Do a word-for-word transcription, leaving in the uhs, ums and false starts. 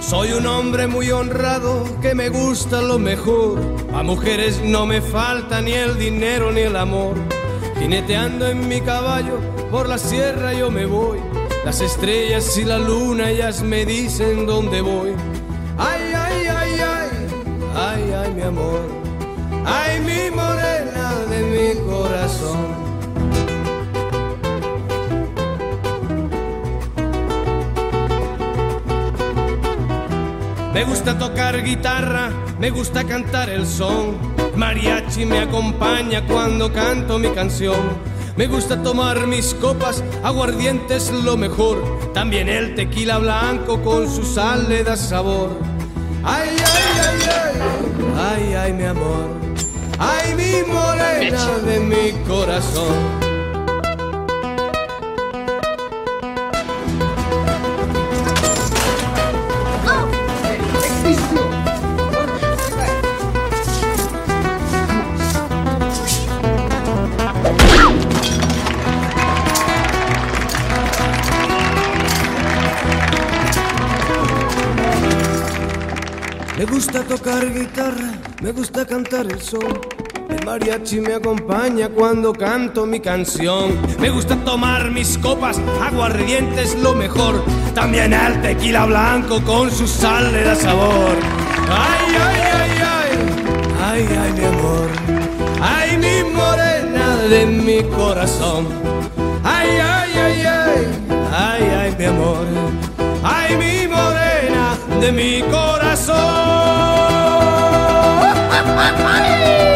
Soy un hombre muy honrado que me gusta lo mejor. A mujeres no me falta ni el dinero ni el amor. Jineteando en mi caballo por la sierra yo me voy. Las estrellas y la luna ellas me dicen dónde voy. Ay, ay, ay, ay, ay, ay, mi amor. Ay, mi morena de mi corazón. Me gusta tocar guitarra, me gusta cantar el son. Mariachi me acompaña cuando canto mi canción. Me gusta tomar mis copas, aguardiente es lo mejor. También el tequila blanco con su sal le da sabor. Ay, ay, ay, ay, ay, ay, mi amor. Ay, mi morena de mi corazón. Me gusta tocar guitarra, me gusta cantar el son. El mariachi me acompaña cuando canto mi canción. Me gusta tomar mis copas, aguardiente es lo mejor. También el tequila blanco con su sal le da sabor. Ay, ay, ay, ay, ay, ay, mi amor. Ay, mi morena de mi corazón. Ay, ay, ay, ay, ay, ay, mi amor. Ay, mi morena de mi corazón.